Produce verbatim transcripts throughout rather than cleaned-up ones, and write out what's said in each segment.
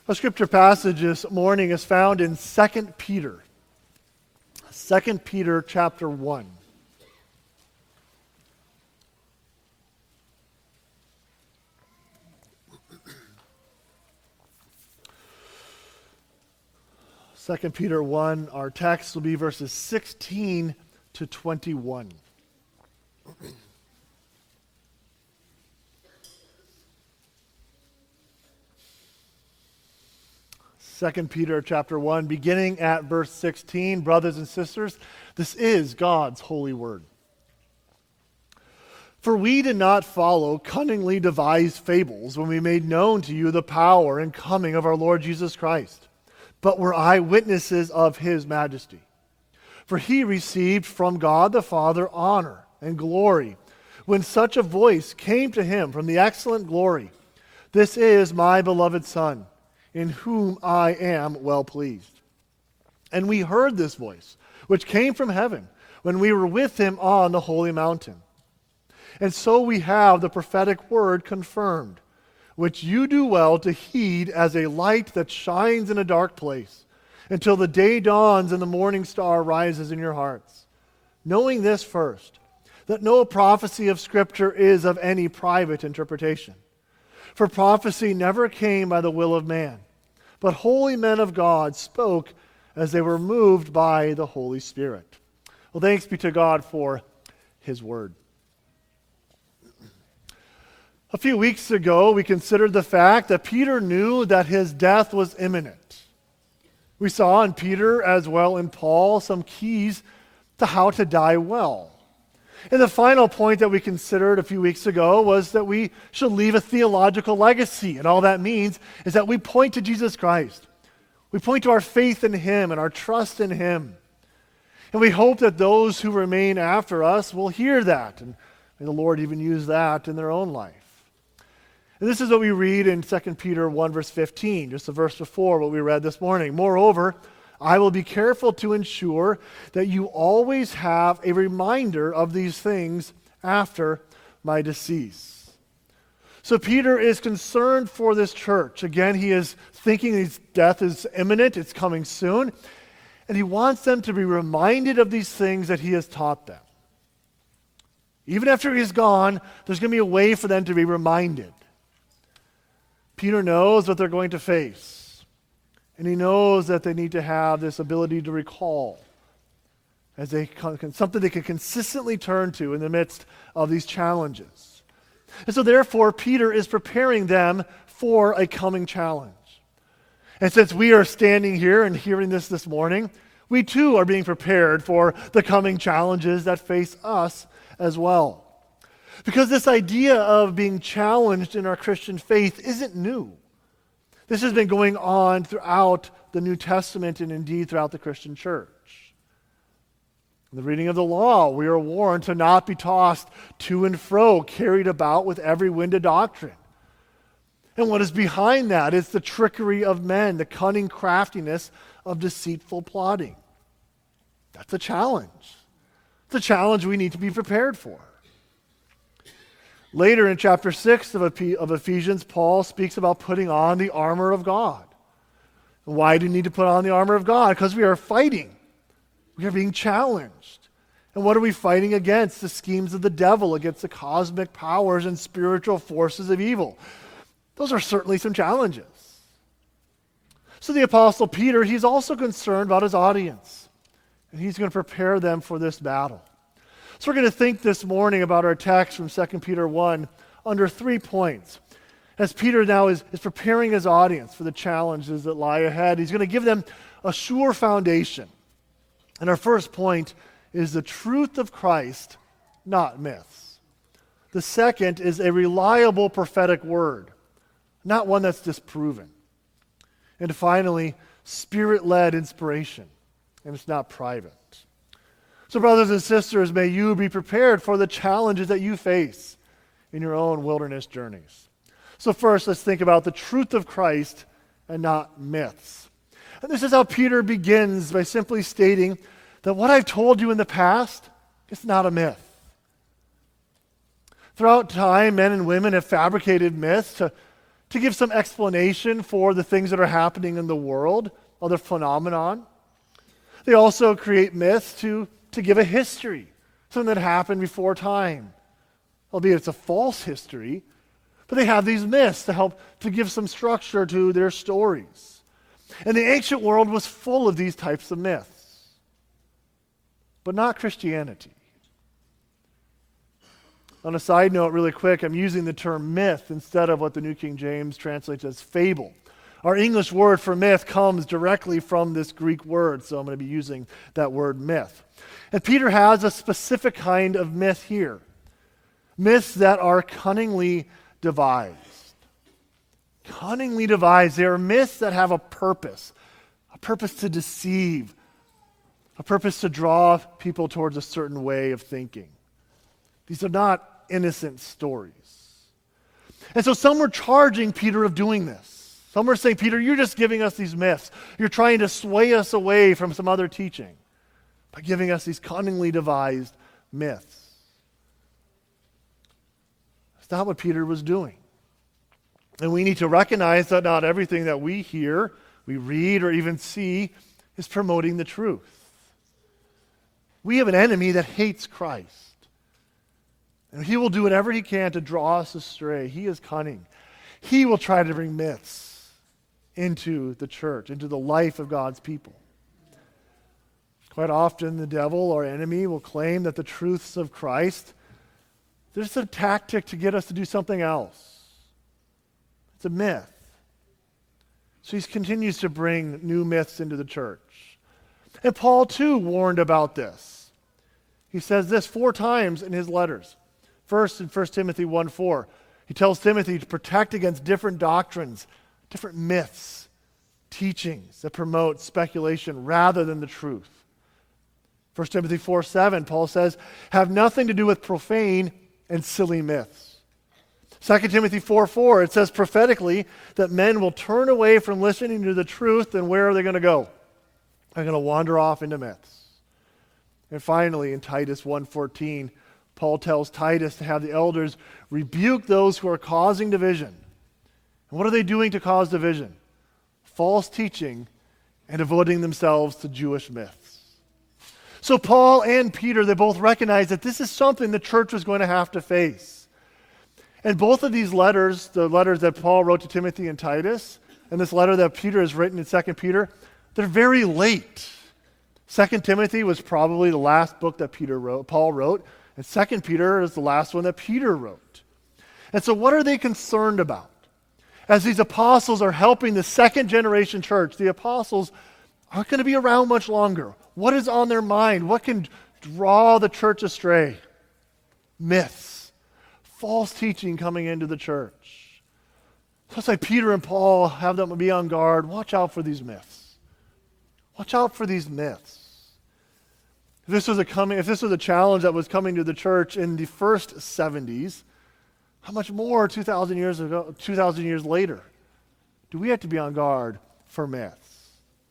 Our scripture passage this morning is found in Second Peter. Second Peter chapter one. Second Peter one, our text will be verses sixteen to twenty-one. Second Peter chapter one, beginning at verse sixteen. Brothers and sisters, this is God's holy word. For we did not follow cunningly devised fables when we made known to you the power and coming of our Lord Jesus Christ, but were eyewitnesses of his majesty. For he received from God the Father honor and glory when such a voice came to him from the excellent glory, "This is my beloved Son, in whom I am well pleased." And we heard this voice, which came from heaven, when we were with him on the holy mountain. And so we have the prophetic word confirmed, which you do well to heed as a light that shines in a dark place, until the day dawns and the morning star rises in your hearts. Knowing this first, that no prophecy of Scripture is of any private interpretation. For prophecy never came by the will of man, but holy men of God spoke as they were moved by the Holy Spirit. Well, thanks be to God for his word. A few weeks ago, we considered the fact that Peter knew that his death was imminent. We saw in Peter, as well in Paul, some keys to how to die well. And the final point that we considered a few weeks ago was that we should leave a theological legacy. And all that means is that we point to Jesus Christ. We point to our faith in him and our trust in him. And we hope that those who remain after us will hear that. And may the Lord even use that in their own life. And this is what we read in Second Peter one, verse fifteen, just a verse before what we read this morning. Moreover, I will be careful to ensure that you always have a reminder of these things after my decease. So Peter is concerned for this church. Again, he is thinking his death is imminent, it's coming soon, and he wants them to be reminded of these things that he has taught them. Even after he's gone, there's going to be a way for them to be reminded. Peter knows what they're going to face. And he knows that they need to have this ability to recall as they something they can consistently turn to in the midst of these challenges. And so therefore, Peter is preparing them for a coming challenge. And since we are standing here and hearing this this morning, we too are being prepared for the coming challenges that face us as well. Because this idea of being challenged in our Christian faith isn't new. This has been going on throughout the New Testament and indeed throughout the Christian church. In the reading of the law, we are warned to not be tossed to and fro, carried about with every wind of doctrine. And what is behind that is the trickery of men, the cunning craftiness of deceitful plotting. That's a challenge. It's a challenge we need to be prepared for. Later in chapter six of Ephesians, Paul speaks about putting on the armor of God. And why do you need to put on the armor of God? Because we are fighting. We are being challenged. And what are we fighting against? The schemes of the devil, against the cosmic powers and spiritual forces of evil. Those are certainly some challenges. So the Apostle Peter, he's also concerned about his audience. And he's going to prepare them for this battle. So we're going to think this morning about our text from Second Peter one under three points. As Peter now is, is preparing his audience for the challenges that lie ahead, he's going to give them a sure foundation. And our first point is the truth of Christ, not myths. The second is a reliable prophetic word, not one that's disproven. And finally, Spirit-led inspiration, and it's not private. So brothers and sisters, may you be prepared for the challenges that you face in your own wilderness journeys. So first, let's think about the truth of Christ and not myths. And this is how Peter begins by simply stating that what I've told you in the past, it's not a myth. Throughout time, men and women have fabricated myths to, to give some explanation for the things that are happening in the world, other phenomenon. They also create myths to, to give a history, something that happened before time. Albeit it's a false history, but they have these myths to help to give some structure to their stories. And the ancient world was full of these types of myths, but not Christianity. On a side note, really quick, I'm using the term myth instead of what the New King James translates as fable. Our English word for myth comes directly from this Greek word, so I'm going to be using that word myth. And Peter has a specific kind of myth here. Myths that are cunningly devised. Cunningly devised. They are myths that have a purpose, a purpose to deceive, a purpose to draw people towards a certain way of thinking. These are not innocent stories. And so some were charging Peter of doing this. Some were saying, Peter, you're just giving us these myths. You're trying to sway us away from some other teaching by giving us these cunningly devised myths. That's not what Peter was doing. And we need to recognize that not everything that we hear, we read, or even see is promoting the truth. We have an enemy that hates Christ. And he will do whatever he can to draw us astray. He is cunning. He will try to bring myths into the church, into the life of God's people. Quite often the devil, our enemy, will claim that the truths of Christ, there's a tactic to get us to do something else. It's a myth. So he continues to bring new myths into the church. And Paul too warned about this. He says this four times in his letters. First, in First Timothy one four, he tells Timothy to protect against different doctrines, different myths, teachings that promote speculation rather than the truth. First Timothy four seven, Paul says, have nothing to do with profane and silly myths. Second Timothy four four, it says prophetically that men will turn away from listening to the truth, and where are they going to go? They're going to wander off into myths. And finally, in Titus one fourteen, Paul tells Titus to have the elders rebuke those who are causing division. And what are they doing to cause division? False teaching and devoting themselves to Jewish myths. So Paul and Peter, they both recognize that this is something the church was going to have to face. And both of these letters, the letters that Paul wrote to Timothy and Titus, and this letter that Peter has written in Second Peter, they're very late. Second Timothy was probably the last book that Peter wrote, Paul wrote. And Second Peter is the last one that Peter wrote. And so what are they concerned about? As these apostles are helping the second generation church, the apostles aren't going to be around much longer. What is on their mind? What can draw the church astray? Myths. False teaching coming into the church. So it's like Peter and Paul have them be on guard. Watch out for these myths. Watch out for these myths. If this was a coming, if this was a challenge that was coming to the church in the first seventies, how much more two thousand years ago, two thousand years later, do we have to be on guard for myths?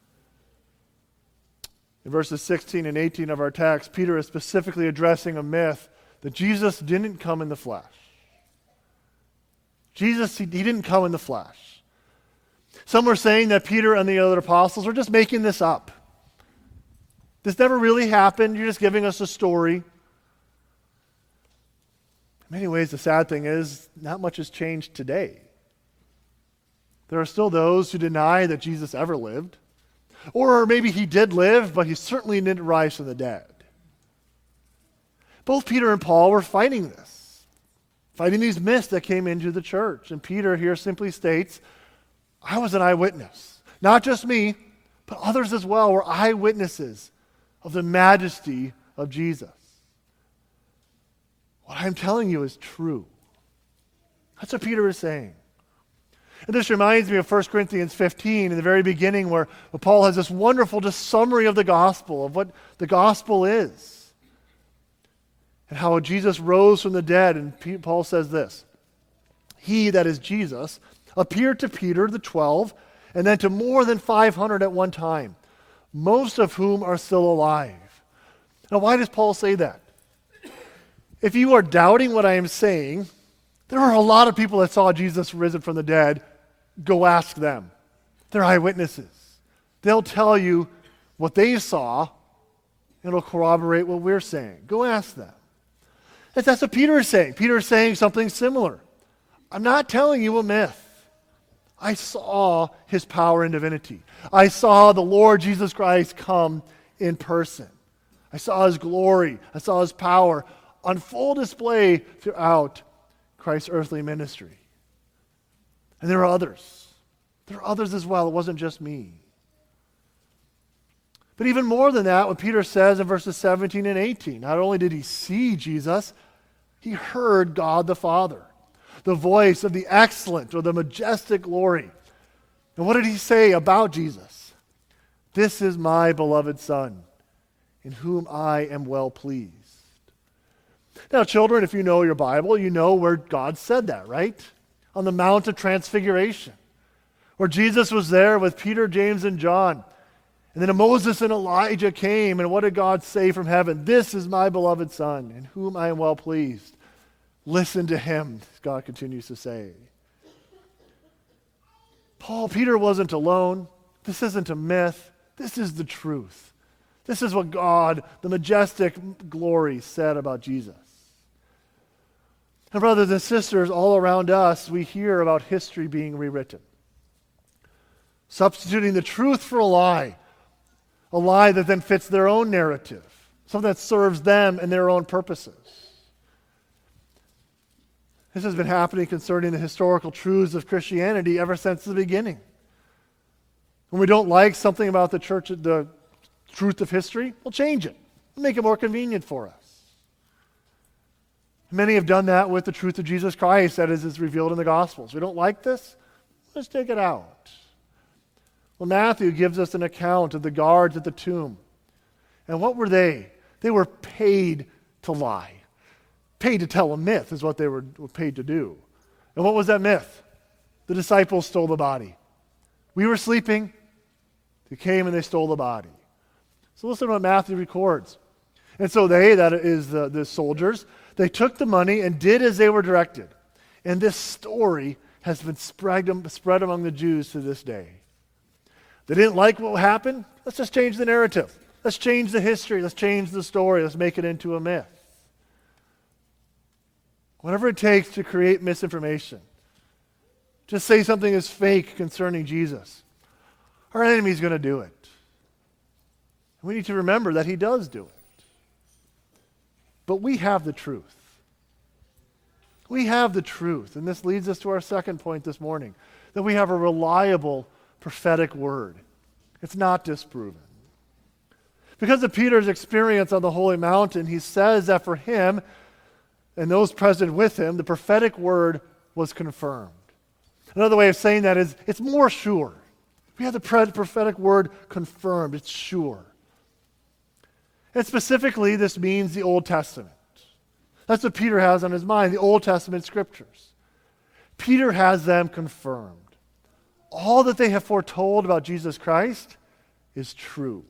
In verses sixteen and eighteen of our text, Peter is specifically addressing a myth that Jesus didn't come in the flesh. Jesus, he, he didn't come in the flesh. Some were saying that Peter and the other apostles are just making this up. This never really happened. You're just giving us a story. In many ways, the sad thing is, not much has changed today. There are still those who deny that Jesus ever lived. Or maybe he did live, but he certainly didn't rise from the dead. Both Peter and Paul were fighting this, fighting these myths that came into the church. And Peter here simply states, I was an eyewitness. Not just me, but others as well were eyewitnesses of the majesty of Jesus. What I'm telling you is true. That's what Peter is saying. And this reminds me of First Corinthians fifteen in the very beginning where Paul has this wonderful just summary of the gospel, of what the gospel is. And how Jesus rose from the dead. And Paul says this, he, that is Jesus, appeared to Peter, the twelve, and then to more than five hundred at one time, most of whom are still alive. Now, why does Paul say that? If you are doubting what I am saying, there are a lot of people that saw Jesus risen from the dead Go ask them. They're eyewitnesses. They'll tell you what they saw, and it'll corroborate what we're saying. Go ask them. And that's what Peter is saying. Peter is saying something similar. I'm not telling you a myth. I saw his power and divinity. I saw the Lord Jesus Christ come in person. I saw his glory. I saw his power on full display throughout Christ's earthly ministry. And there are others. There are others as well. It wasn't just me. But even more than that, what Peter says in verses seventeen and eighteen, not only did he see Jesus, he heard God the Father, the voice of the excellent or the majestic glory. And what did he say about Jesus? This is my beloved Son, in whom I am well pleased. Now, children, if you know your Bible, you know where God said that, right? On the Mount of Transfiguration, where Jesus was there with Peter, James, and John. And then Moses and Elijah came, and what did God say from heaven? This is my beloved Son, in whom I am well pleased. Listen to him, God continues to say. Paul, Peter wasn't alone. This isn't a myth. This is the truth. This is what God, the majestic glory, said about Jesus. And brothers and sisters, all around us, we hear about history being rewritten. Substituting the truth for a lie. A lie that then fits their own narrative. Something that serves them and their own purposes. This has been happening concerning the historical truths of Christianity ever since the beginning. When we don't like something about the church, the truth of history, we'll change it. We'll make it more convenient for us. Many have done that with the truth of Jesus Christ that is, is revealed in the Gospels. We don't like this? Let's take it out. Well, Matthew gives us an account of the guards at the tomb. And what were they? They were paid to lie. Paid to tell a myth is what they were paid to do. And what was that myth? The disciples stole the body. We were sleeping. They came and they stole the body. So listen to what Matthew records. And so they, that is the, the soldiers, they took the money and did as they were directed. And this story has been spread, spread among the Jews to this day. They didn't like what happened? Let's just change the narrative. Let's change the history. Let's change the story. Let's make it into a myth. Whatever it takes to create misinformation. Just say something is fake concerning Jesus. Our enemy's going to do it. We need to remember that he does do it. But we have the truth. We have the truth. And this leads us to our second point this morning. That we have a reliable prophetic word. It's not disproven. Because of Peter's experience on the Holy Mountain, he says that for him and those present with him, the prophetic word was confirmed. Another way of saying that is, it's more sure. We have the prophetic word confirmed. It's sure. And specifically, this means the Old Testament. That's what Peter has on his mind, the Old Testament scriptures. Peter has them confirmed. All that they have foretold about Jesus Christ is true.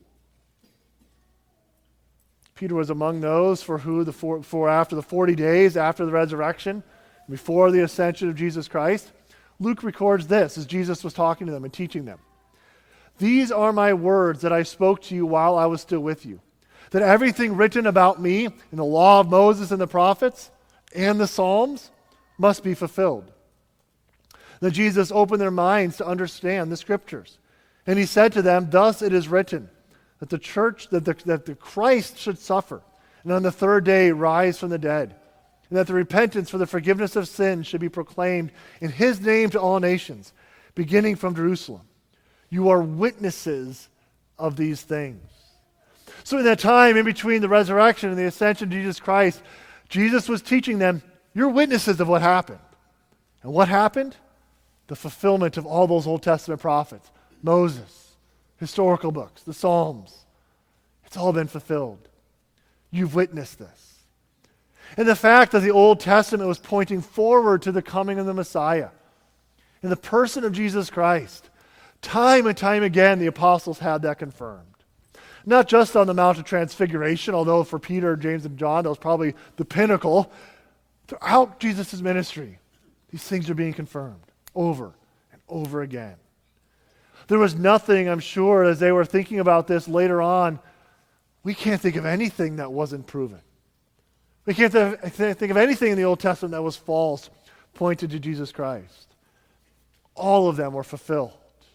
Peter was among those for who the for, for after the forty days after the resurrection, before the ascension of Jesus Christ, Luke records this as Jesus was talking to them and teaching them. These are my words that I spoke to you while I was still with you, that everything written about me in the law of Moses and the prophets and the Psalms must be fulfilled. Then Jesus opened their minds to understand the scriptures. And he said to them, thus it is written, that the church, that the, that the Christ should suffer, and on the third day rise from the dead, and that the repentance for the forgiveness of sins should be proclaimed in his name to all nations, beginning from Jerusalem. You are witnesses of these things. So in that time in between the resurrection and the ascension of Jesus Christ, Jesus was teaching them, you're witnesses of what happened. And what happened? The fulfillment of all those Old Testament prophets. Moses, historical books, the Psalms. It's all been fulfilled. You've witnessed this. And the fact that the Old Testament was pointing forward to the coming of the Messiah. In the person of Jesus Christ. Time and time again, the apostles had that confirmed. Not just on the Mount of Transfiguration, although for Peter, James, and John, that was probably the pinnacle. Throughout Jesus' ministry, these things are being confirmed over and over again. There was nothing, I'm sure, as they were thinking about this later on, we can't think of anything that wasn't proven. We can't th- think of anything in the Old Testament that was false, pointed to Jesus Christ. All of them were fulfilled.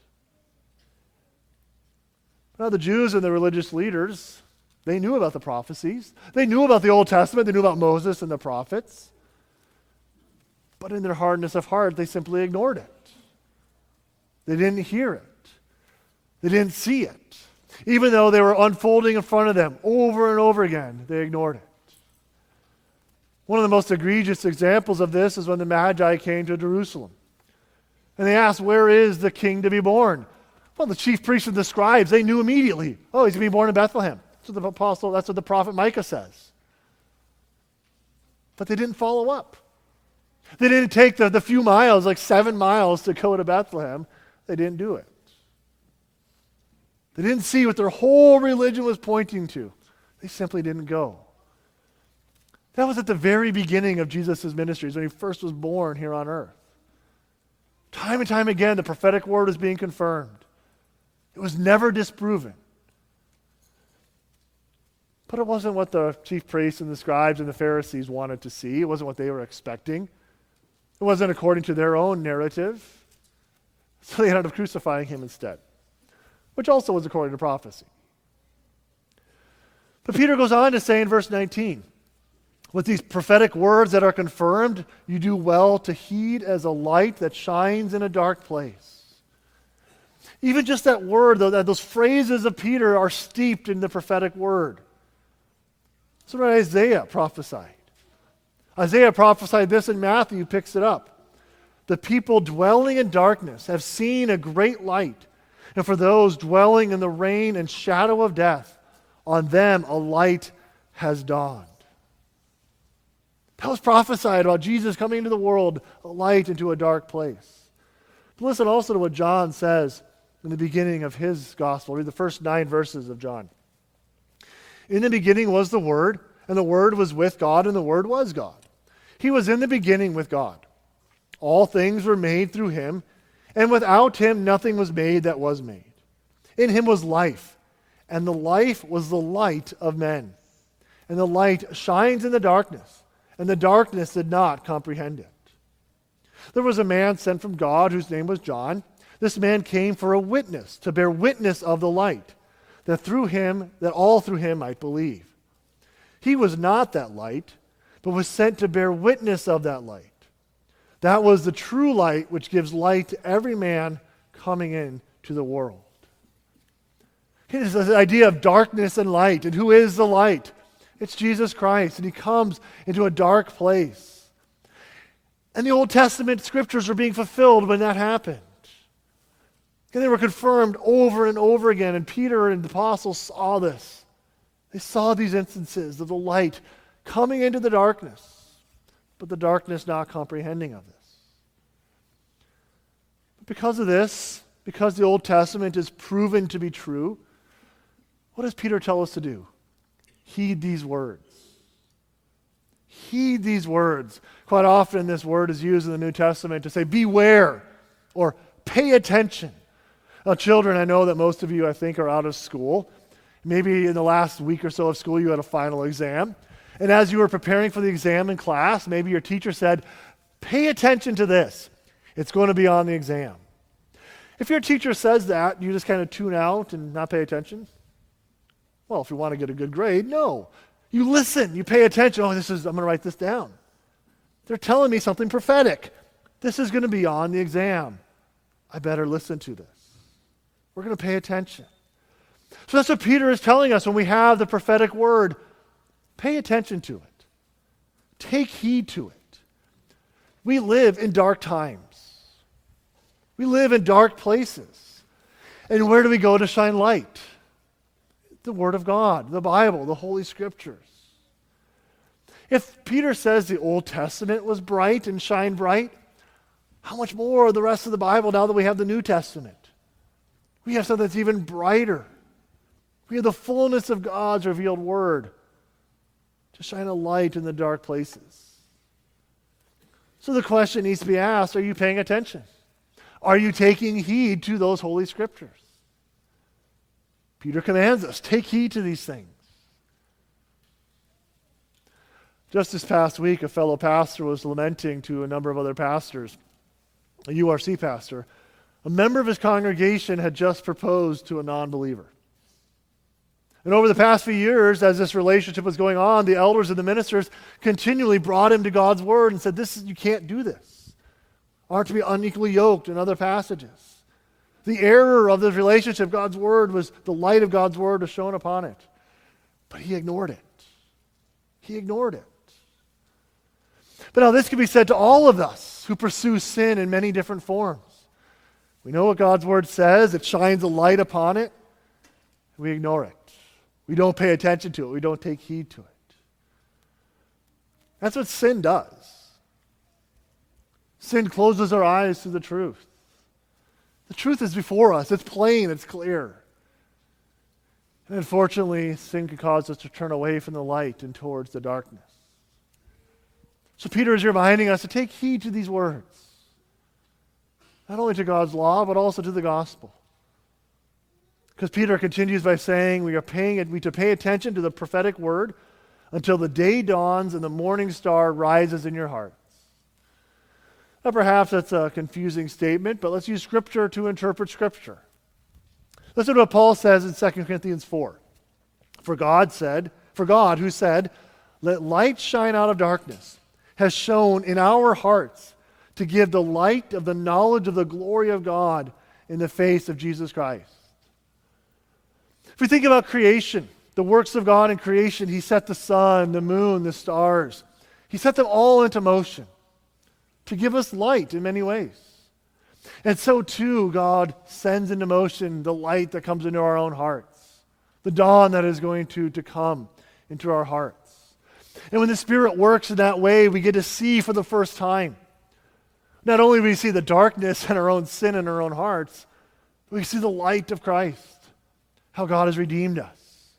Now, the Jews and the religious leaders, they knew about the prophecies. They knew about the Old Testament. They knew about Moses and the prophets. But in their hardness of heart, they simply ignored it. They didn't hear it. They didn't see it. Even though they were unfolding in front of them over and over again, they ignored it. One of the most egregious examples of this is when the Magi came to Jerusalem. And they asked, where is the king to be born? Well, the chief priests and the scribes, they knew immediately. Oh, he's going to be born in Bethlehem. That's what the apostle, that's what the prophet Micah says. But they didn't follow up. They didn't take the, the few miles, like seven miles to go to Bethlehem. They didn't do it. They didn't see what their whole religion was pointing to. They simply didn't go. That was at the very beginning of Jesus' ministries, when he first was born here on earth. Time and time again, the prophetic word is being confirmed. It was never disproven. But it wasn't what the chief priests and the scribes and the Pharisees wanted to see. It wasn't what they were expecting. It wasn't according to their own narrative. So they ended up crucifying him instead, which also was according to prophecy. But Peter goes on to say in verse nineteen, with these prophetic words that are confirmed, you do well to heed as a light that shines in a dark place. Even just that word, though, that those phrases of Peter are steeped in the prophetic word. That's what Isaiah prophesied. Isaiah prophesied this in Matthew, picks it up. The people dwelling in darkness have seen a great light, and for those dwelling in the reign and shadow of death, on them a light has dawned. That was prophesied about Jesus coming into the world, a light into a dark place. But listen also to what John says in the beginning of his gospel. Read the first nine verses of John. In the beginning was the Word, and the Word was with God, and the Word was God. He was in the beginning with God. All things were made through him, and without him nothing was made that was made. In him was life, and the life was the light of men. And the light shines in the darkness, and the darkness did not comprehend it. There was a man sent from God whose name was John. This man came for a witness, to bear witness of the light, that through him, that all through him might believe. He was not that light, but was sent to bear witness of that light. That was the true light which gives light to every man coming into the world. It's this idea of darkness and light. And who is the light? It's Jesus Christ. And he comes into a dark place. And the Old Testament scriptures are being fulfilled when that happened. And they were confirmed over and over again. And Peter and the apostles saw this. They saw these instances of the light coming into the darkness, but the darkness not comprehending of this. But because of this, because the Old Testament is proven to be true, what does Peter tell us to do? Heed these words. Heed these words. Quite often this word is used in the New Testament to say, beware, or pay attention. Now, children, I know that most of you, I think, are out of school. Maybe in the last week or so of school you had a final exam. And as you were preparing for the exam in class, maybe your teacher said, pay attention to this. It's going to be on the exam. If your teacher says that, you just kind of tune out and not pay attention? Well, if you want to get a good grade, no. You listen, you pay attention. Oh, this is, I'm going to write this down. They're telling me something prophetic. This is going to be on the exam. I better listen to this. We're going to pay attention. So that's what Peter is telling us when we have the prophetic word. Pay attention to it. Take heed to it. We live in dark times. We live in dark places. And where do we go to shine light? The Word of God, the Bible, the Holy Scriptures. If Peter says the Old Testament was bright and shine bright, how much more the rest of the Bible now that we have the New Testament? We have something that's even brighter. We have the fullness of God's revealed Word to shine a light in the dark places. So the question needs to be asked, are you paying attention? Are you taking heed to those Holy Scriptures? Peter commands us, take heed to these things. Just this past week, a fellow pastor was lamenting to a number of other pastors, a U R C pastor. A member of his congregation had just proposed to a non-believer. And over the past few years, as this relationship was going on, the elders and the ministers continually brought him to God's word and said, "This is, you can't do this. Aren't to be unequally yoked," in other passages. The error of this relationship, God's word was, the light of God's word was shone upon it. But he ignored it. He ignored it. But now this can be said to all of us who pursue sin in many different forms. We know what God's word says. It shines a light upon it. We ignore it. We don't pay attention to it. We don't take heed to it. That's what sin does. Sin closes our eyes to the truth. The truth is before us. It's plain. It's clear. And unfortunately, sin can cause us to turn away from the light and towards the darkness. So Peter is reminding us to take heed to these words. Not only to God's law, but also to the gospel. Because Peter continues by saying we are paying we to pay attention to the prophetic word until the day dawns and the morning star rises in your hearts. Now perhaps that's a confusing statement, but let's use Scripture to interpret Scripture. Listen to what Paul says in Second Corinthians four. For God said, for God who said, "Let light shine out of darkness," has shone in our hearts to give the light of the knowledge of the glory of God in the face of Jesus Christ. If we think about creation, the works of God in creation, He set the sun, the moon, the stars. He set them all into motion to give us light in many ways. And so too, God sends into motion the light that comes into our own hearts, the dawn that is going to, to come into our hearts. And when the Spirit works in that way, we get to see for the first time. Not only do we see the darkness and our own sin in our own hearts, but we see the light of Christ, how God has redeemed us.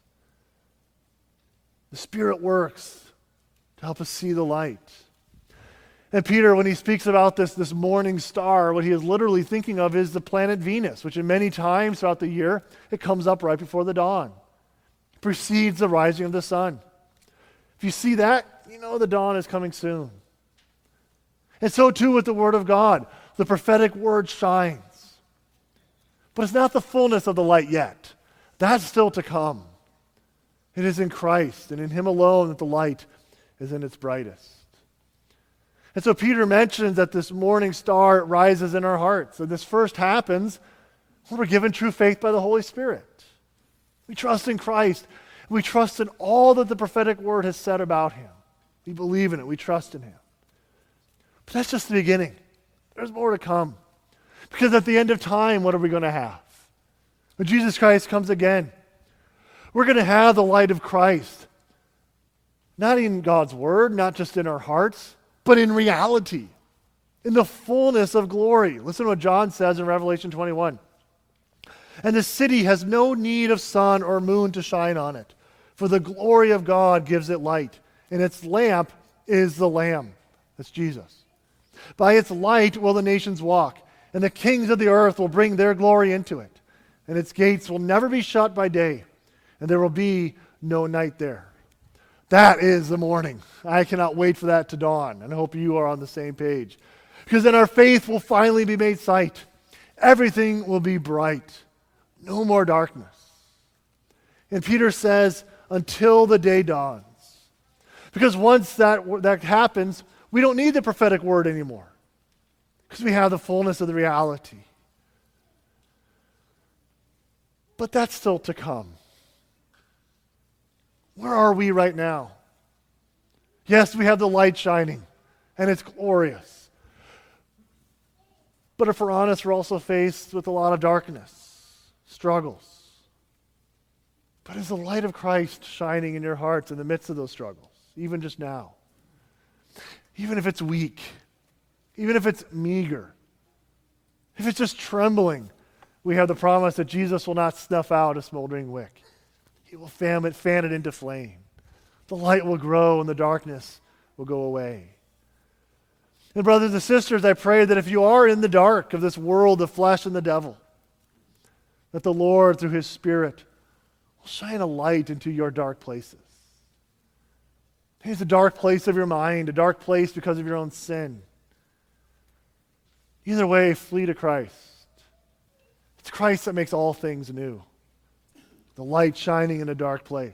The Spirit works to help us see the light. And Peter, when he speaks about this, this morning star, what he is literally thinking of is the planet Venus, which in many times throughout the year, it comes up right before the dawn. It precedes the rising of the sun. If you see that, you know the dawn is coming soon. And so too with the Word of God. The prophetic word shines. But it's not the fullness of the light yet. That's still to come. It is in Christ and in Him alone that the light is in its brightest. And so Peter mentions that this morning star rises in our hearts. And this first happens when we're given true faith by the Holy Spirit. We trust in Christ. We trust in all that the prophetic word has said about Him. We believe in it. We trust in Him. But that's just the beginning. There's more to come. Because at the end of time, what are we going to have? When Jesus Christ comes again, we're going to have the light of Christ. Not in God's word, not just in our hearts, but in reality, in the fullness of glory. Listen to what John says in Revelation twenty-one. And the city has no need of sun or moon to shine on it, for the glory of God gives it light, and its lamp is the Lamb. That's Jesus. By its light will the nations walk, and the kings of the earth will bring their glory into it, and its gates will never be shut by day, and there will be no night there. That is the morning. I cannot wait for that to dawn, and I hope you are on the same page. Because then our faith will finally be made sight. Everything will be bright. No more darkness. And Peter says, until the day dawns. Because once that, that happens, we don't need the prophetic word anymore. Because we have the fullness of the reality. But that's still to come. Where are we right now? Yes, we have the light shining, and it's glorious. But if we're honest, we're also faced with a lot of darkness, struggles. But is the light of Christ shining in your hearts in the midst of those struggles, even just now? Even if it's weak, even if it's meager, if it's just trembling, we have the promise that Jesus will not snuff out a smoldering wick. He will fan it, fan it into flame. The light will grow and the darkness will go away. And brothers and sisters, I pray that if you are in the dark of this world of flesh and the devil, that the Lord, through his Spirit, will shine a light into your dark places. Maybe it's a dark place of your mind, a dark place because of your own sin. Either way, flee to Christ. It's Christ that makes all things new. The light shining in a dark place.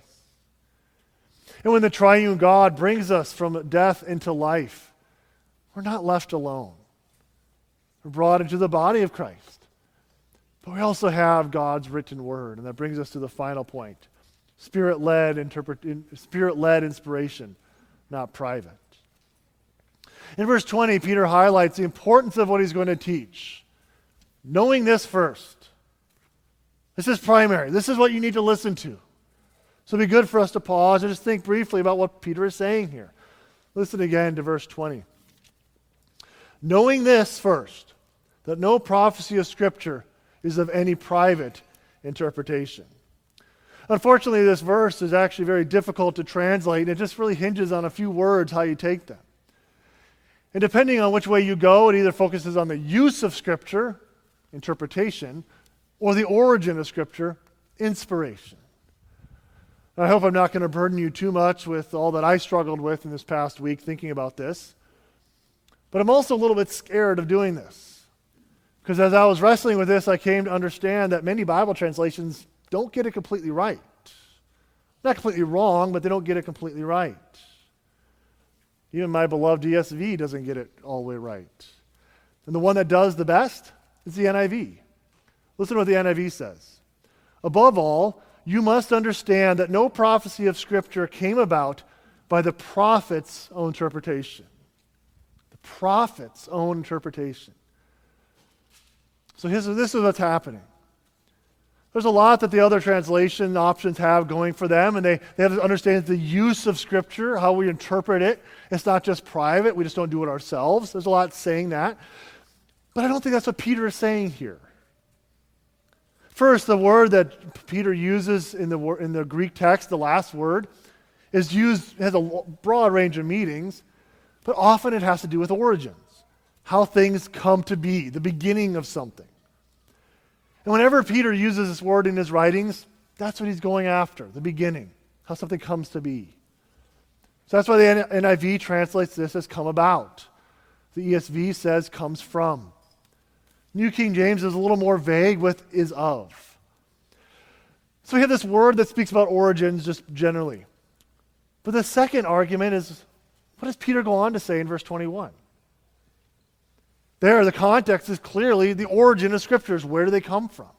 And when the triune God brings us from death into life, we're not left alone. We're brought into the body of Christ. But we also have God's written word, and that brings us to the final point. Spirit-led interpret, Spirit-led inspiration, not private. In verse twenty, Peter highlights the importance of what he's going to teach. Knowing this first. This is primary. This is what you need to listen to. So it'd be good for us to pause and just think briefly about what Peter is saying here. Listen again to verse twenty. Knowing this first, that no prophecy of Scripture is of any private interpretation. Unfortunately, this verse is actually very difficult to translate, and it just really hinges on a few words how you take them. And depending on which way you go, it either focuses on the use of Scripture, interpretation, or the origin of Scripture, inspiration. And I hope I'm not going to burden you too much with all that I struggled with in this past week thinking about this. But I'm also a little bit scared of doing this. Because as I was wrestling with this, I came to understand that many Bible translations don't get it completely right. Not completely wrong, but they don't get it completely right. Even my beloved E S V doesn't get it all the way right. And the one that does the best is the N I V. Listen to what the N I V says. Above all, you must understand that no prophecy of Scripture came about by the prophet's own interpretation. The prophet's own interpretation. So this is what's happening. There's a lot that the other translation options have going for them, and they, they have to understand the use of Scripture, how we interpret it. It's not just private. We just don't do it ourselves. There's a lot saying that. But I don't think that's what Peter is saying here. First, the word that Peter uses in the, in the Greek text, the last word, is used, has a broad range of meanings, but often it has to do with origins, how things come to be, the beginning of something. And whenever Peter uses this word in his writings, that's what he's going after, the beginning, how something comes to be. So that's why the N I V translates this as come about. The E S V says comes from. New King James is a little more vague with is of. So we have this word that speaks about origins just generally. But the second argument is, what does Peter go on to say in verse twenty-one? There, the context is clearly the origin of Scriptures. Where do they come from?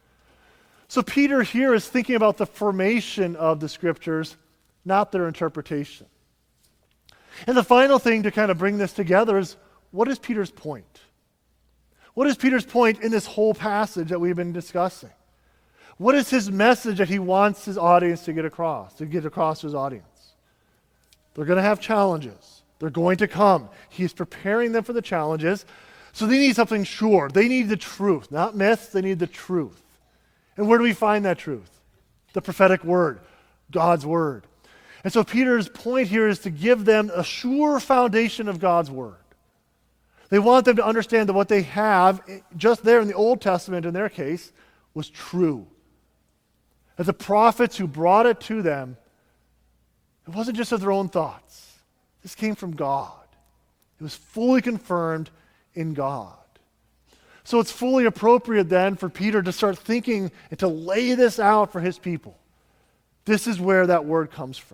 So Peter here is thinking about the formation of the Scriptures, not their interpretation. And the final thing to kind of bring this together is, what is Peter's point? What is Peter's point in this whole passage that we've been discussing? What is his message that he wants his audience to get across, to get across to his audience? They're going to have challenges. They're going to come. He's preparing them for the challenges. So they need something sure. They need the truth, not myths. They need the truth. And where do we find that truth? The prophetic word, God's word. And so Peter's point here is to give them a sure foundation of God's word. They want them to understand that what they have, just there in the Old Testament in their case, was true. That the prophets who brought it to them, it wasn't just of their own thoughts. This came from God. It was fully confirmed in God. So it's fully appropriate then for Peter to start thinking and to lay this out for his people. This is where that word comes from.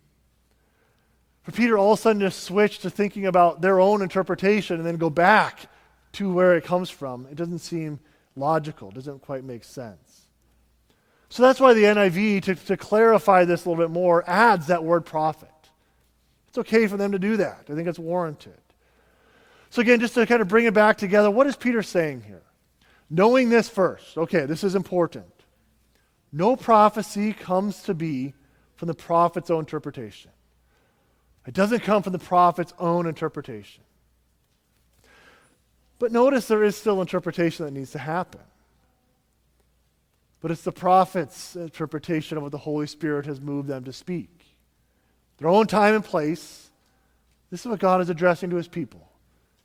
For Peter all of a sudden to switch to thinking about their own interpretation and then go back to where it comes from, it doesn't seem logical. It doesn't quite make sense. So that's why the N I V, to, to clarify this a little bit more, adds that word prophet. It's okay for them to do that. I think it's warranted. So again, just to kind of bring it back together, what is Peter saying here? Knowing this first. Okay, this is important. No prophecy comes to be from the prophet's own interpretation. It doesn't come from the prophet's own interpretation. But notice there is still interpretation that needs to happen. But it's the prophet's interpretation of what the Holy Spirit has moved them to speak. Their own time and place. This is what God is addressing to his people.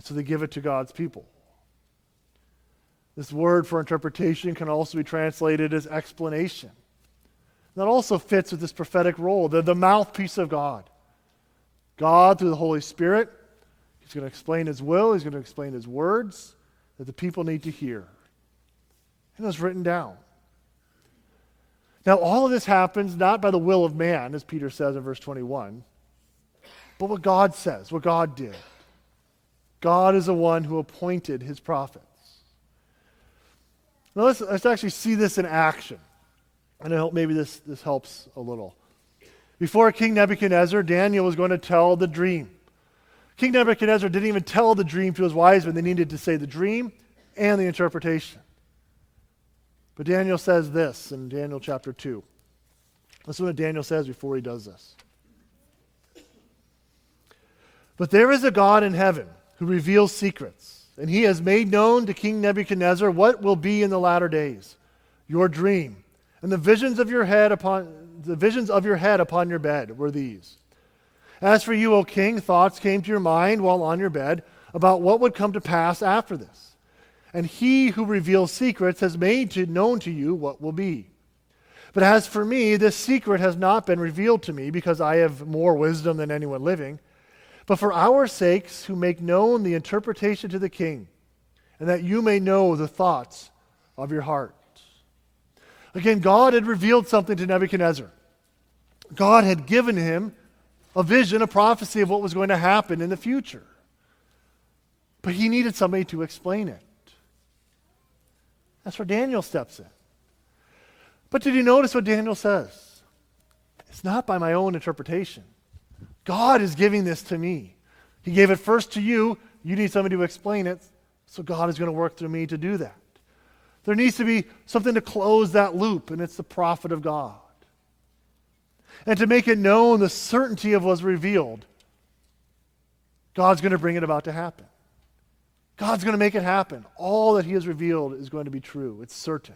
And so they give it to God's people. This word for interpretation can also be translated as explanation. That also fits with this prophetic role, the, the mouthpiece of God. God, through the Holy Spirit, He's going to explain His will, He's going to explain His words that the people need to hear. And it was written down. Now, all of this happens not by the will of man, as Peter says in verse twenty-one, but what God says, what God did. God is the one who appointed His prophets. Now, let's, let's actually see this in action. And I hope maybe this, this helps a little. Before King Nebuchadnezzar, Daniel was going to tell the dream. King Nebuchadnezzar didn't even tell the dream to his wise men. They needed to say the dream and the interpretation. But Daniel says this in Daniel chapter two. Listen to what Daniel says before he does this. But there is a God in heaven who reveals secrets, and He has made known to King Nebuchadnezzar what will be in the latter days. Your dream and the visions of your head upon the visions of your head upon your bed were these. As for you, O king, thoughts came to your mind while on your bed about what would come to pass after this. And He who reveals secrets has made to, known to you what will be. But as for me, this secret has not been revealed to me because I have more wisdom than anyone living, but for our sakes who make known the interpretation to the king, and that you may know the thoughts of your heart. Again, God had revealed something to Nebuchadnezzar. God had given him a vision, a prophecy of what was going to happen in the future. But he needed somebody to explain it. That's where Daniel steps in. But did you notice what Daniel says? It's not by my own interpretation. God is giving this to me. He gave it first to you. You need somebody to explain it. So God is going to work through me to do that. There needs to be something to close that loop, and it's the prophet of God. And to make it known the certainty of what was revealed, God's going to bring it about to happen. God's going to make it happen. All that He has revealed is going to be true. It's certain.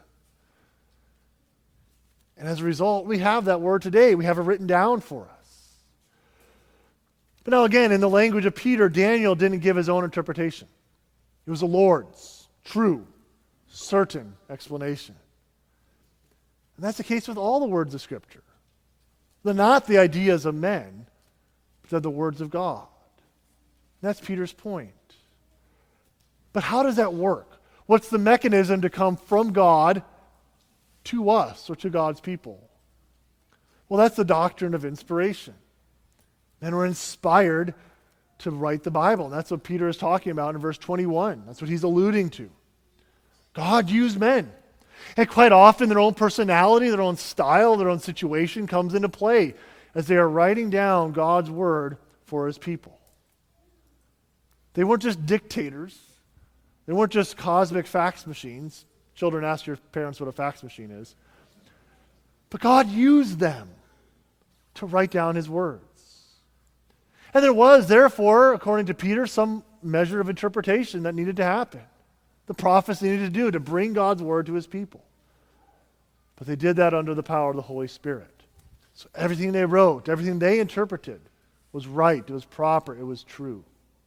And as a result, we have that word today. We have it written down for us. But now again, in the language of Peter, Daniel didn't give his own interpretation. It was the Lord's true, certain explanation. And that's the case with all the words of Scripture. They're not the ideas of men, but they're the words of God. And that's Peter's point. But how does that work? What's the mechanism to come from God to us or to God's people? Well, that's the doctrine of inspiration. Men were inspired to write the Bible. And that's what Peter is talking about in verse twenty-one. That's what he's alluding to. God used men. And quite often their own personality, their own style, their own situation comes into play as they are writing down God's word for His people. They weren't just dictators. They weren't just cosmic fax machines. Children, ask your parents what a fax machine is. But God used them to write down His words. And there was, therefore, according to Peter, some measure of interpretation that needed to happen. The prophets needed to do to bring God's word to His people. But they did that under the power of the Holy Spirit. So everything they wrote, everything they interpreted was right, it was proper, it was true.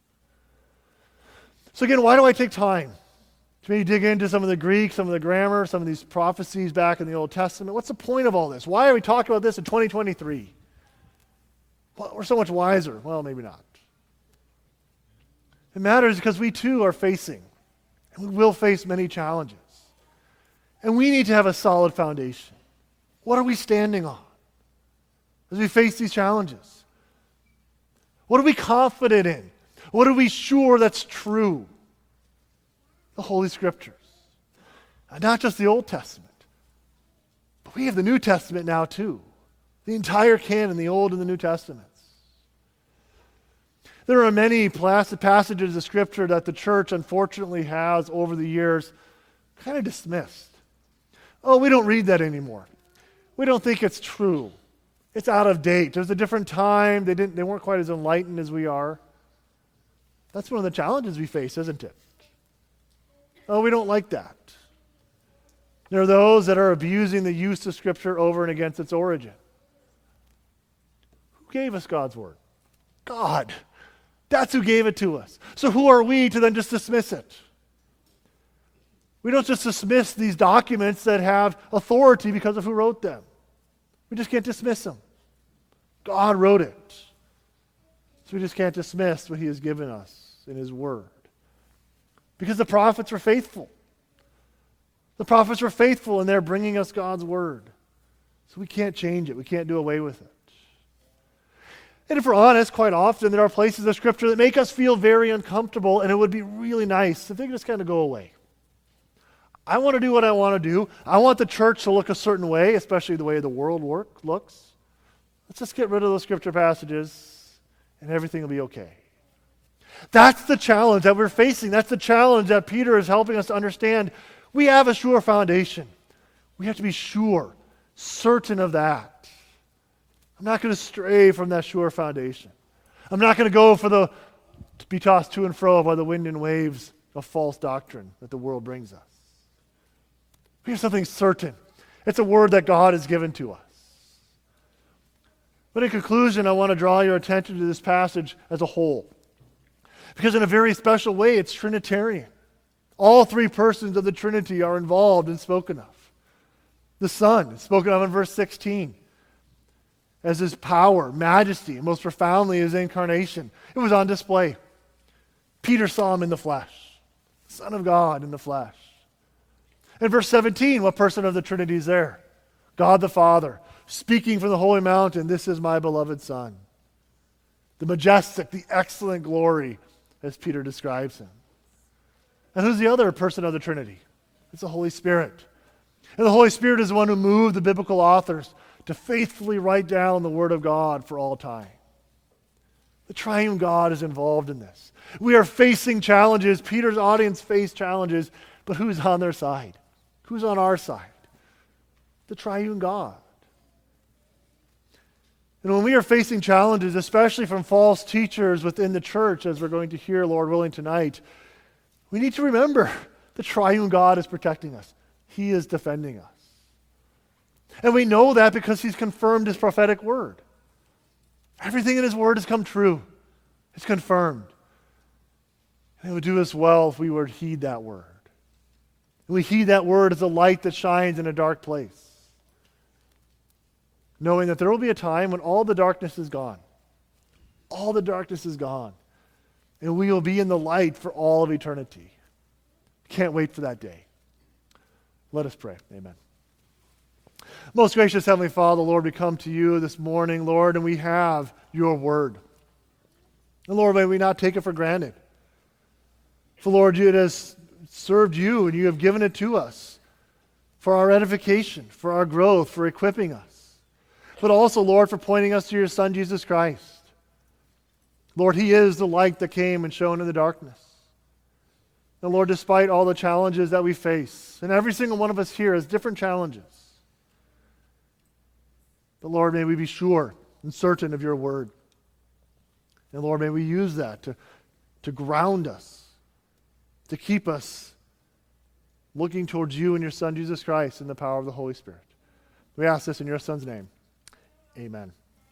So again, why do I take time to maybe dig into some of the Greek, some of the grammar, some of these prophecies back in the Old Testament? What's the point of all this? Why are we talking about this in twenty twenty-three? Well, we're so much wiser. Well, maybe not. It matters because we too are facing, and we will face many challenges. And we need to have a solid foundation. What are we standing on as we face these challenges? What are we confident in? What are we sure that's true? The Holy Scriptures. And not just the Old Testament, but we have the New Testament now too. The entire canon, the Old and the New Testaments. There are many passages of Scripture that the church unfortunately has over the years kind of dismissed. Oh, we don't read that anymore. We don't think it's true. It's out of date. There's a different time. They didn't. They weren't quite as enlightened as we are. That's one of the challenges we face, isn't it? Oh, we don't like that. There are those that are abusing the use of Scripture over and against its origin. Who gave us God's Word? God. That's who gave it to us. So who are we to then just dismiss it? We don't just dismiss these documents that have authority because of who wrote them. We just can't dismiss them. God wrote it. So we just can't dismiss what he has given us in his word. Because the prophets were faithful. The prophets were faithful in their bringing us God's word. So we can't change it. We can't do away with it. And if we're honest, quite often there are places of Scripture that make us feel very uncomfortable, and it would be really nice if they could just kind of go away. I want to do what I want to do. I want the church to look a certain way, especially the way the world work looks. Let's just get rid of those Scripture passages, and everything will be okay. That's the challenge that we're facing. That's the challenge that Peter is helping us to understand. We have a sure foundation. We have to be sure, certain of that. I'm not going to stray from that sure foundation. I'm not going to go for the, to be tossed to and fro by the wind and waves of false doctrine that the world brings us. We have something certain. It's a word that God has given to us. But in conclusion, I want to draw your attention to this passage as a whole. Because in a very special way, it's Trinitarian. All three persons of the Trinity are involved and spoken of. The Son, spoken of in verse sixteen, as his power, majesty, and most profoundly his incarnation. It was on display. Peter saw him in the flesh. Son of God in the flesh. In verse seventeen, what person of the Trinity is there? God the Father, speaking from the holy mountain, this is my beloved Son. The majestic, the excellent glory, as Peter describes him. And who's the other person of the Trinity? It's the Holy Spirit. And the Holy Spirit is the one who moved the biblical authors to faithfully write down the Word of God for all time. The triune God is involved in this. We are facing challenges. Peter's audience faced challenges, but who's on their side? Who's on our side? The triune God. And when we are facing challenges, especially from false teachers within the church, as we're going to hear, Lord willing, tonight, we need to remember the triune God is protecting us. He is defending us. And we know that because he's confirmed his prophetic word. Everything in his word has come true. It's confirmed. And it would do us well if we were to heed that word. And we heed that word as a light that shines in a dark place. Knowing that there will be a time when all the darkness is gone. All the darkness is gone. And we will be in the light for all of eternity. Can't wait for that day. Let us pray. Amen. Most gracious Heavenly Father, Lord, we come to you this morning, Lord, and we have your word. And Lord, may we not take it for granted. For Lord, it has served you and you have given it to us for our edification, for our growth, for equipping us. But also, Lord, for pointing us to your Son, Jesus Christ. Lord, he is the light that came and shone in the darkness. And Lord, despite all the challenges that we face, and every single one of us here has different challenges, but Lord, may we be sure and certain of your word. And Lord, may we use that to, to ground us, to keep us looking towards you and your Son, Jesus Christ, in the power of the Holy Spirit. We ask this in your Son's name. Amen.